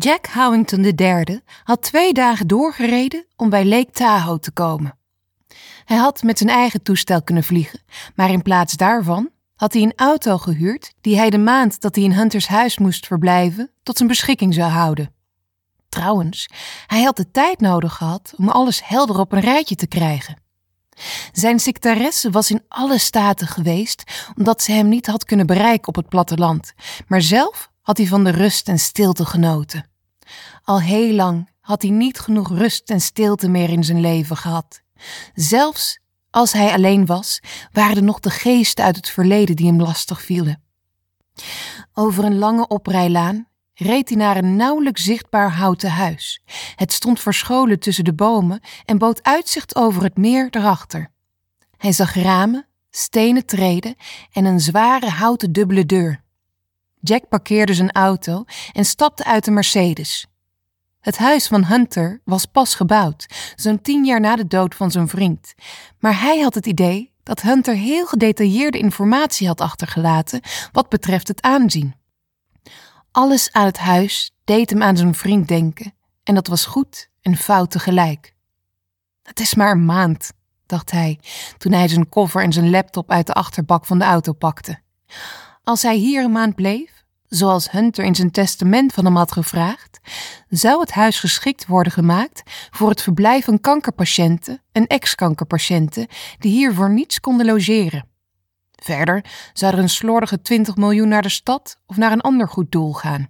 Jack Howington III had 2 dagen doorgereden om bij Lake Tahoe te komen. Hij had met zijn eigen toestel kunnen vliegen, maar in plaats daarvan had hij een auto gehuurd die hij de maand dat hij in Hunters huis moest verblijven tot zijn beschikking zou houden. Trouwens, hij had de tijd nodig gehad om alles helder op een rijtje te krijgen. Zijn secretaresse was in alle staten geweest omdat ze hem niet had kunnen bereiken op het platteland, maar zelf had hij van de rust en stilte genoten. Al heel lang had hij niet genoeg rust en stilte meer in zijn leven gehad. Zelfs als hij alleen was, waren er nog de geesten uit het verleden die hem lastig vielen. Over een lange oprijlaan reed hij naar een nauwelijks zichtbaar houten huis. Het stond verscholen tussen de bomen en bood uitzicht over het meer erachter. Hij zag ramen, stenen treden en een zware houten dubbele deur. Jack parkeerde zijn auto en stapte uit de Mercedes. Het huis van Hunter was pas gebouwd, zo'n 10 jaar na de dood van zijn vriend. Maar hij had het idee dat Hunter heel gedetailleerde informatie had achtergelaten wat betreft het aanzien. Alles aan het huis deed hem aan zijn vriend denken en dat was goed en fout tegelijk. Het is maar een maand, dacht hij, toen hij zijn koffer en zijn laptop uit de achterbak van de auto pakte. Als hij hier een maand bleef, zoals Hunter in zijn testament van hem had gevraagd, zou het huis geschikt worden gemaakt voor het verblijf van kankerpatiënten en ex-kankerpatiënten die hier voor niets konden logeren. Verder zou er een slordige 20 miljoen naar de stad of naar een ander goed doel gaan.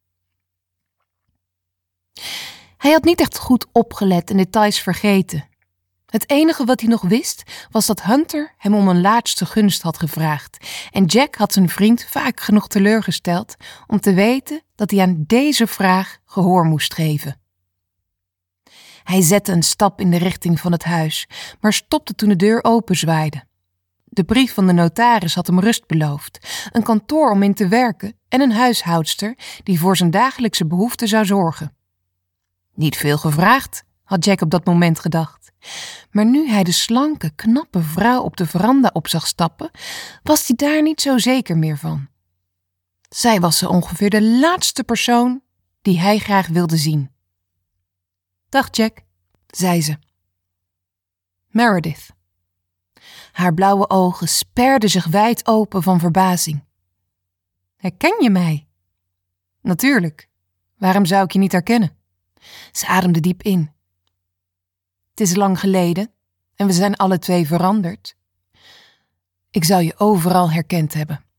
Hij had niet echt goed opgelet en details vergeten. Het enige wat hij nog wist was dat Hunter hem om een laatste gunst had gevraagd en Jack had zijn vriend vaak genoeg teleurgesteld om te weten dat hij aan deze vraag gehoor moest geven. Hij zette een stap in de richting van het huis, maar stopte toen de deur openzwaaide. De brief van de notaris had hem rust beloofd, een kantoor om in te werken en een huishoudster die voor zijn dagelijkse behoeften zou zorgen. Niet veel gevraagd, had Jack op dat moment gedacht. Maar nu hij de slanke, knappe vrouw op de veranda op zag stappen, was hij daar niet zo zeker meer van. Zij was zo ongeveer de laatste persoon die hij graag wilde zien. Dag Jack, zei ze. Meredith. Haar blauwe ogen sperden zich wijd open van verbazing. Herken je mij? Natuurlijk. Waarom zou ik je niet herkennen? Ze ademde diep in. Het is lang geleden en we zijn alle twee veranderd. Ik zou je overal herkend hebben.